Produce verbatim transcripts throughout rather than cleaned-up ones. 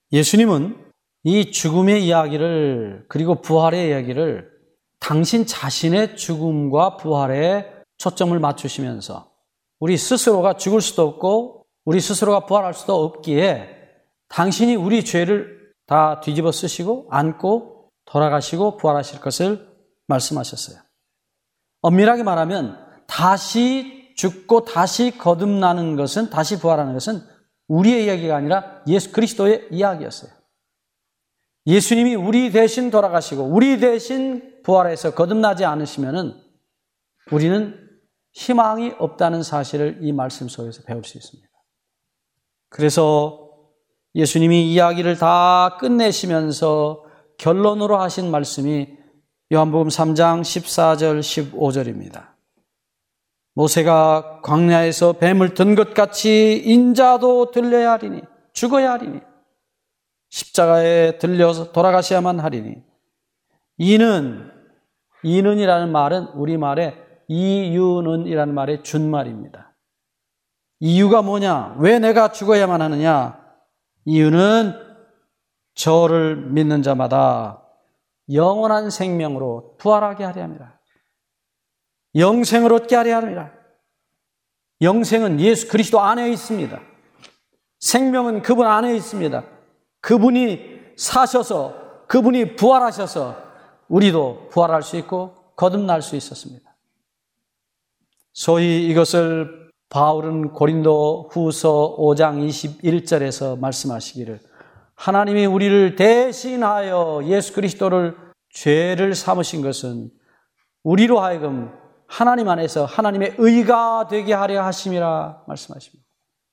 예수님은 이 죽음의 이야기를 그리고 부활의 이야기를 당신 자신의 죽음과 부활에 초점을 맞추시면서 우리 스스로가 죽을 수도 없고 우리 스스로가 부활할 수도 없기에 당신이 우리 죄를 다 뒤집어 쓰시고 안고 돌아가시고 부활하실 것을 말씀하셨어요. 엄밀하게 말하면 다시 죽고 다시 거듭나는 것은, 다시 부활하는 것은 우리의 이야기가 아니라 예수 그리스도의 이야기였어요. 예수님이 우리 대신 돌아가시고 우리 대신 부활해서 거듭나지 않으시면은 우리는 희망이 없다는 사실을 이 말씀 속에서 배울 수 있습니다. 그래서 예수님이 이야기를 다 끝내시면서 결론으로 하신 말씀이 요한복음 삼 장 십사 절 십오 절입니다. 모세가 광야에서 뱀을 든 것 같이 인자도 들려야 하리니, 죽어야 하리니, 십자가에 들려서 돌아가셔야만 하리니. 이는, 이는이라는 말은 우리말에 이유는이라는 말의 준말입니다. 이유가 뭐냐? 왜 내가 죽어야만 하느냐? 이유는 저를 믿는 자마다 영원한 생명으로 부활하게 하려 합니다. 영생을 얻게 하려 합니다. 영생은 예수 그리스도 안에 있습니다. 생명은 그분 안에 있습니다. 그분이 사셔서, 그분이 부활하셔서 우리도 부활할 수 있고 거듭날 수 있었습니다. 소위 이것을 바울은 고린도 후서 오 장 이십일 절에서 말씀하시기를, 하나님이 우리를 대신하여 예수 그리스도를 죄를 삼으신 것은 우리로 하여금 하나님 안에서 하나님의 의가 되게 하려 하심이라 말씀하십니다.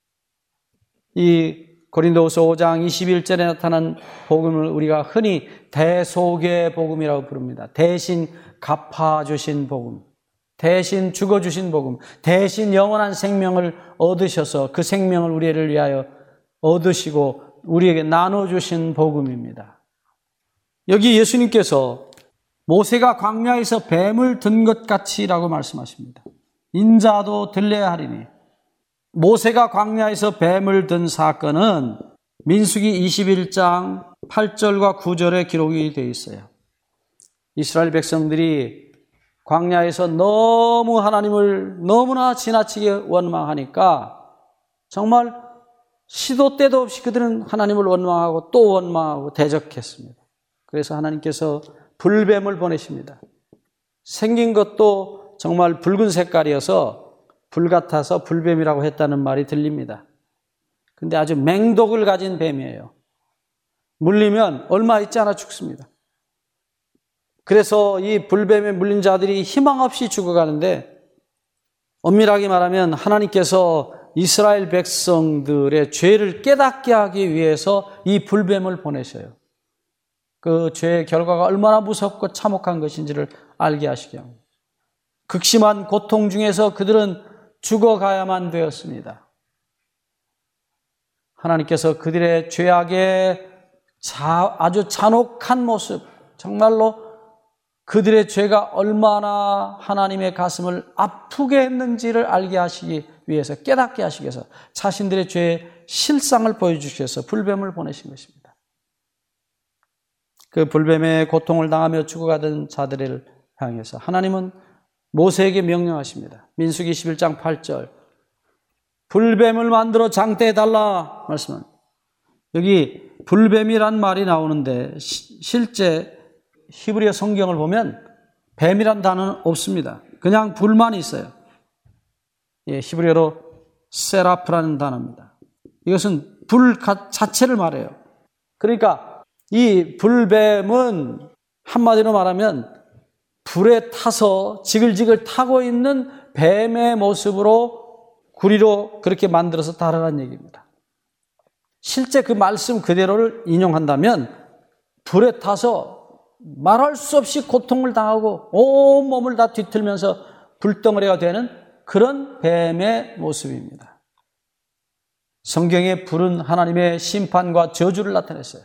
이 고린도후서 오 장 이십일 절에 나타난 복음을 우리가 흔히 대속의 복음이라고 부릅니다. 대신 갚아주신 복음, 대신 죽어주신 복음, 대신 영원한 생명을 얻으셔서 그 생명을 우리를 위하여 얻으시고 우리에게 나눠주신 복음입니다. 여기 예수님께서 모세가 광야에서 뱀을 든 것 같이라고 말씀하십니다. 인자도 들려야 하리니. 모세가 광야에서 뱀을 든 사건은 민수기 이십일 장 팔 절과 구 절에 기록이 되어 있어요. 이스라엘 백성들이 광야에서 너무 하나님을 너무나 지나치게 원망하니까 정말 시도 때도 없이 그들은 하나님을 원망하고 또 원망하고 대적했습니다. 그래서 하나님께서 불뱀을 보내십니다. 생긴 것도 정말 붉은 색깔이어서 불 같아서 불뱀이라고 했다는 말이 들립니다. 근데 아주 맹독을 가진 뱀이에요. 물리면 얼마 있지 않아 죽습니다. 그래서 이 불뱀에 물린 자들이 희망 없이 죽어가는데, 엄밀하게 말하면 하나님께서 이스라엘 백성들의 죄를 깨닫게 하기 위해서 이 불뱀을 보내셔요. 그 죄의 결과가 얼마나 무섭고 참혹한 것인지를 알게 하시게 합니다. 극심한 고통 중에서 그들은 죽어가야만 되었습니다. 하나님께서 그들의 죄악의 자, 아주 잔혹한 모습, 정말로 그들의 죄가 얼마나 하나님의 가슴을 아프게 했는지를 알게 하시기 위해서, 깨닫게 하시기 위해서 자신들의 죄의 실상을 보여주셔서 불뱀을 보내신 것입니다. 그 불뱀의 고통을 당하며 죽어가던 자들을 향해서 하나님은 모세에게 명령하십니다. 민수기 이십일 장 팔 절, 불뱀을 만들어 장대해달라 말씀합니다. 여기 불뱀이란 말이 나오는데 시, 실제 히브리어 성경을 보면 뱀이란 단어는 없습니다. 그냥 불만 있어요. 예, 히브리어로 세라프라는 단어입니다. 이것은 불 자체를 말해요. 그러니까 이 불뱀은 한마디로 말하면 불에 타서 지글지글 타고 있는 뱀의 모습으로 구리로 그렇게 만들어서 달아난 얘기입니다. 실제 그 말씀 그대로를 인용한다면 불에 타서 말할 수 없이 고통을 당하고 온 몸을 다 뒤틀면서 불덩어리가 되는 그런 뱀의 모습입니다. 성경의 불은 하나님의 심판과 저주를 나타냈어요.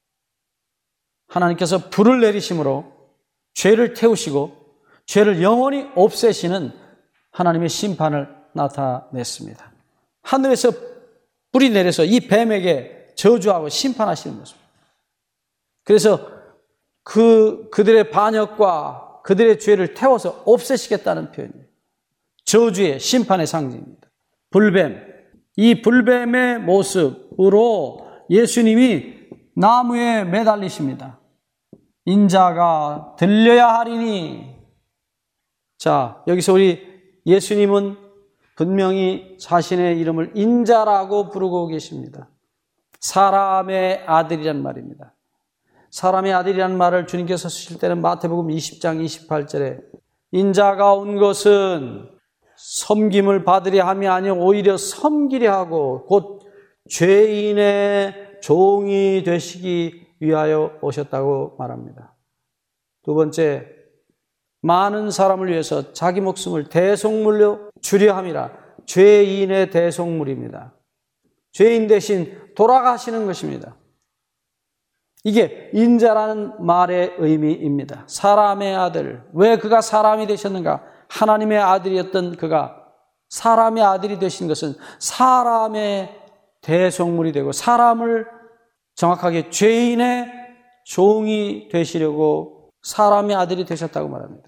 하나님께서 불을 내리심으로 죄를 태우시고 죄를 영원히 없애시는 하나님의 심판을 나타냈습니다. 하늘에서 불이 내려서 이 뱀에게 저주하고 심판하시는 모습. 그래서 그, 그들의 반역과 그들의 죄를 태워서 없애시겠다는 표현이에요. 저주의 심판의 상징입니다. 불뱀. 이 불뱀의 모습으로 예수님이 나무에 매달리십니다. 인자가 들려야 하리니. 자, 여기서 우리 예수님은 분명히 자신의 이름을 인자라고 부르고 계십니다. 사람의 아들이란 말입니다. 사람의 아들이란 말을 주님께서 쓰실 때는 마태복음 이십 장 이십팔 절에 인자가 온 것은 섬김을 받으려 함이 아니요 오히려 섬기려 하고 곧 죄인의 종이 되시기 위하여 오셨다고 말합니다. 두 번째, 많은 사람을 위해서 자기 목숨을 대속물로 주려 함이라. 죄인의 대속물입니다. 죄인 대신 돌아가시는 것입니다. 이게 인자라는 말의 의미입니다. 사람의 아들. 왜 그가 사람이 되셨는가? 하나님의 아들이었던 그가 사람의 아들이 되신 것은 사람의 대속물이 되고 사람을 정확하게 죄인의 종이 되시려고 사람의 아들이 되셨다고 말합니다.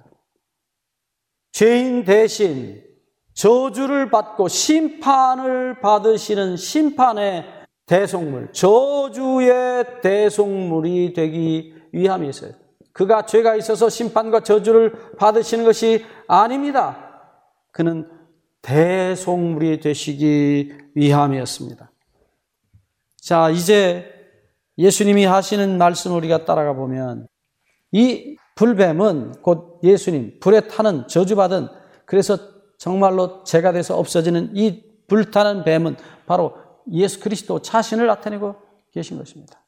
죄인 대신 저주를 받고 심판을 받으시는 심판의 대속물, 저주의 대속물이 되기 위함이 있어요. 그가 죄가 있어서 심판과 저주를 받으시는 것이 아닙니다. 그는 대속물이 되시기 위함이었습니다. 자, 이제 예수님이 하시는 말씀을 우리가 따라가 보면 이 불뱀은 곧 예수님, 불에 타는 저주받은, 그래서 정말로 죄가 돼서 없어지는 이 불타는 뱀은 바로 예수 그리스도 자신을 나타내고 계신 것입니다.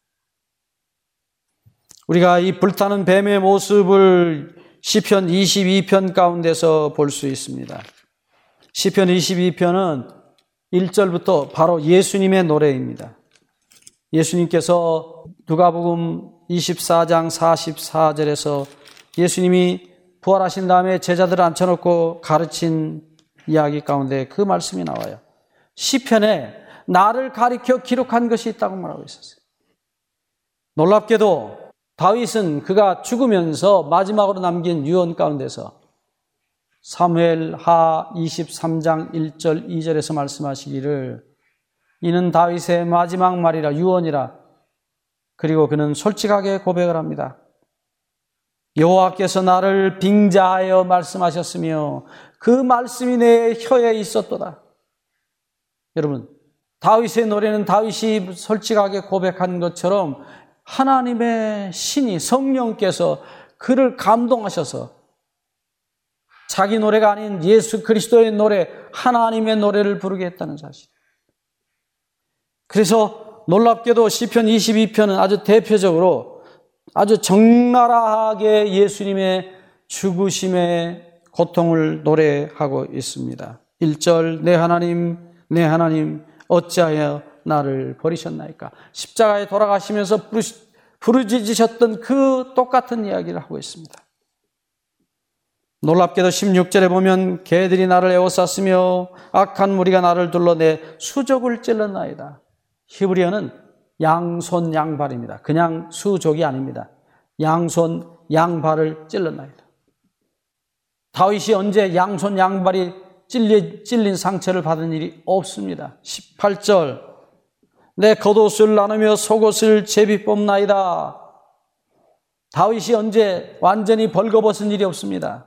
우리가 이 불타는 뱀의 모습을 시편 이십이 편 가운데서 볼 수 있습니다. 시편 이십이 편은 일 절부터 바로 예수님의 노래입니다. 예수님께서 누가복음 이십사 장 사십사 절에서 예수님이 부활하신 다음에 제자들을 앉혀놓고 가르친 이야기 가운데 그 말씀이 나와요. 시편에 나를 가리켜 기록한 것이 있다고 말하고 있었어요. 놀랍게도 다윗은 그가 죽으면서 마지막으로 남긴 유언 가운데서 사무엘하 이십삼 장 일 절 이 절에서 말씀하시기를 이는 다윗의 마지막 말이라 유언이라. 그리고 그는 솔직하게 고백을 합니다. 여호와께서 나를 빙자하여 말씀하셨으며 그 말씀이 내 혀에 있었도다. 여러분, 다윗의 노래는 다윗이 솔직하게 고백한 것처럼 하나님의 신이 성령께서 그를 감동하셔서 자기 노래가 아닌 예수 그리스도의 노래, 하나님의 노래를 부르게 했다는 사실. 그래서 놀랍게도 시편 이십이 편은 아주 대표적으로 아주 적나라하게 예수님의 죽으심의 고통을 노래하고 있습니다. 일 절 내 하나님, 내 하나님 어찌하여 나를 버리셨나이까. 십자가에 돌아가시면서 부르짖으셨던 그 똑같은 이야기를 하고 있습니다. 놀랍게도 십육 절에 보면 개들이 나를 에워쌌으며 악한 무리가 나를 둘러 내 수족을 찔렀나이다. 히브리어는 양손 양발입니다. 그냥 수족이 아닙니다. 양손 양발을 찔렀나이다. 다윗이 언제 양손 양발이 찔린, 찔린 상처를 받은 일이 없습니다. 십팔 절 내 겉옷을 나누며 속옷을 제비 뽑나이다. 다윗이 언제 완전히 벌거벗은 일이 없습니다.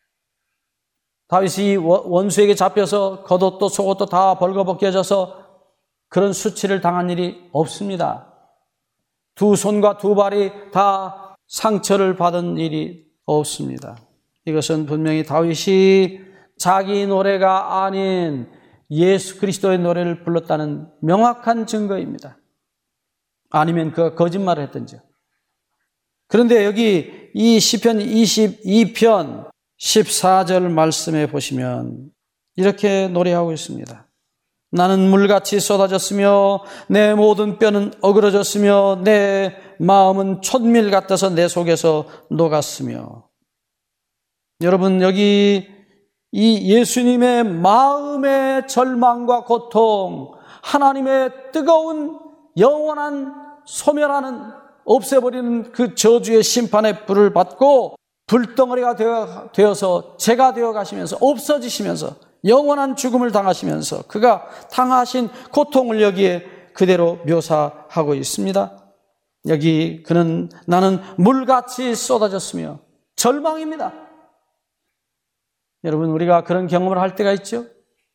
다윗이 원수에게 잡혀서 겉옷도 속옷도 다 벌거벗겨져서 그런 수치를 당한 일이 없습니다. 두 손과 두 발이 다 상처를 받은 일이 없습니다. 이것은 분명히 다윗이 자기 노래가 아닌 예수 그리스도의 노래를 불렀다는 명확한 증거입니다. 아니면 그가 거짓말을 했든지. 그런데 여기 이 시편 이십이 편 십사 절 말씀에 보시면 이렇게 노래하고 있습니다. 나는 물같이 쏟아졌으며 내 모든 뼈는 어그러졌으며 내 마음은 촛밀 같아서 내 속에서 녹았으며. 여러분, 여기 이 예수님의 마음의 절망과 고통, 하나님의 뜨거운 영원한 소멸하는, 없애버리는 그 저주의 심판의 불을 받고 불덩어리가 되어, 되어서 재가 되어 가시면서 없어지시면서 영원한 죽음을 당하시면서 그가 당하신 고통을 여기에 그대로 묘사하고 있습니다. 여기 그는 나는 물같이 쏟아졌으며 절망입니다. 여러분, 우리가 그런 경험을 할 때가 있죠.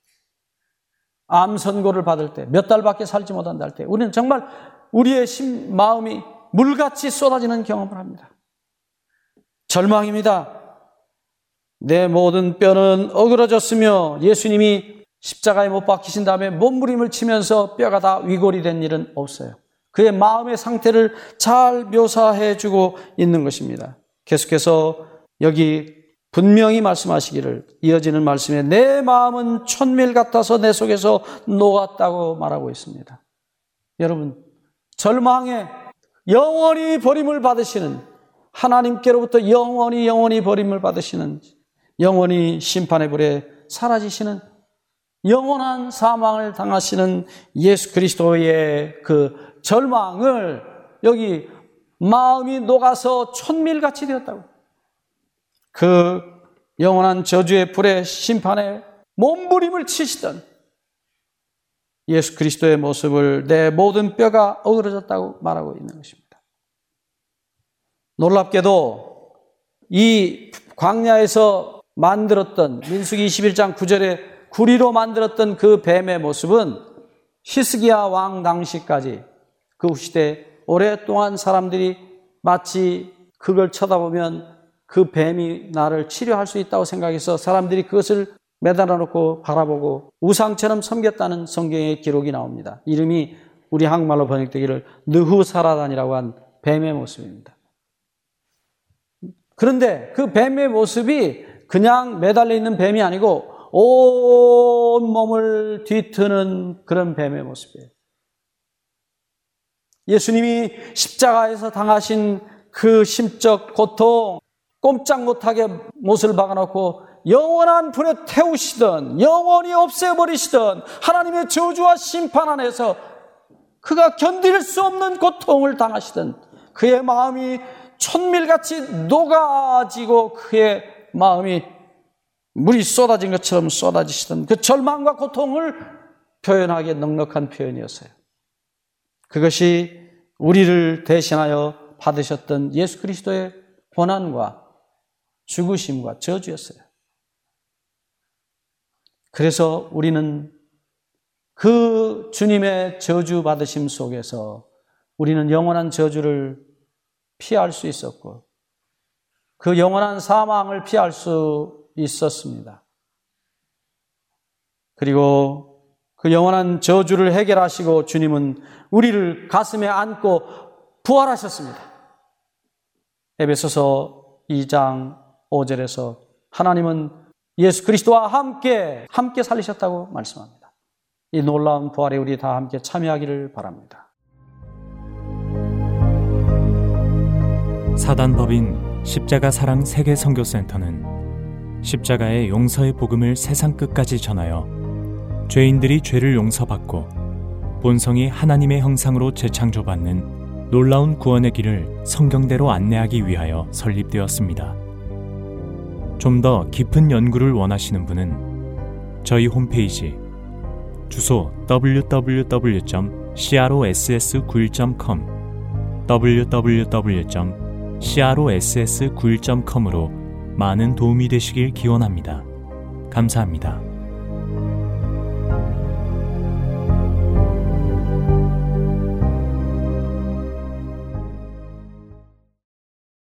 암 선고를 받을 때, 몇 달밖에 살지 못한다 할 때 우리는 정말 우리의 심, 마음이 물같이 쏟아지는 경험을 합니다. 절망입니다. 내 모든 뼈는 어그러졌으며, 예수님이 십자가에 못 박히신 다음에 몸부림을 치면서 뼈가 다 위골이 된 일은 없어요. 그의 마음의 상태를 잘 묘사해 주고 있는 것입니다. 계속해서 여기 분명히 말씀하시기를, 이어지는 말씀에 내 마음은 촛밀 같아서 내 속에서 녹았다고 말하고 있습니다. 여러분, 절망에 영원히 버림을 받으시는, 하나님께로부터 영원히 영원히 버림을 받으시는, 영원히 심판의 불에 사라지시는, 영원한 사망을 당하시는 예수 그리스도의 그 절망을 여기 마음이 녹아서 촛밀같이 되었다고. 그 영원한 저주의 불의 심판에 몸부림을 치시던 예수 그리스도의 모습을 내 모든 뼈가 어그러졌다고 말하고 있는 것입니다. 놀랍게도 이 광야에서 만들었던, 민수기 이십일 장 구 절에 구리로 만들었던 그 뱀의 모습은 히스기야 왕 당시까지, 그 시대 오랫동안 사람들이 마치 그걸 쳐다보면 그 뱀이 나를 치료할 수 있다고 생각해서 사람들이 그것을 매달아 놓고 바라보고 우상처럼 섬겼다는 성경의 기록이 나옵니다. 이름이 우리 한국말로 번역되기를 느후사라단이라고 한 뱀의 모습입니다. 그런데 그 뱀의 모습이 그냥 매달려 있는 뱀이 아니고 온 몸을 뒤트는 그런 뱀의 모습이에요. 예수님이 십자가에서 당하신 그 심적 고통, 꼼짝 못하게 못을 박아놓고 영원한 불에 태우시던, 영원히 없애버리시던 하나님의 저주와 심판 안에서 그가 견딜 수 없는 고통을 당하시던 그의 마음이 촛밀같이 녹아지고 그의 마음이 물이 쏟아진 것처럼 쏟아지시던 그 절망과 고통을 표현하기에 넉넉한 표현이었어요. 그것이 우리를 대신하여 받으셨던 예수 그리스도의 고난과 죽으심과 저주였어요. 그래서 우리는 그 주님의 저주 받으심 속에서 우리는 영원한 저주를 피할 수 있었고 그 영원한 사망을 피할 수 있었습니다. 그리고 그 영원한 저주를 해결하시고 주님은 우리를 가슴에 안고 부활하셨습니다. 에베소서 이 장 오 절에서 하나님은 예수 그리스도와 함께 함께 살리셨다고 말씀합니다. 이 놀라운 부활에 우리 다 함께 참여하기를 바랍니다. 사단법인 십자가 사랑 세계 선교센터는 십자가의 용서의 복음을 세상 끝까지 전하여 죄인들이 죄를 용서받고 본성이 하나님의 형상으로 재창조받는 놀라운 구원의 길을 성경대로 안내하기 위하여 설립되었습니다. 좀 더 깊은 연구를 원하시는 분은 저희 홈페이지 주소 더블유 더블유 더블유 점 크로스 구일 점 컴 더블유 더블유 더블유 점 크로스 구일 점 컴으로 많은 도움이 되시길 기원합니다. 감사합니다.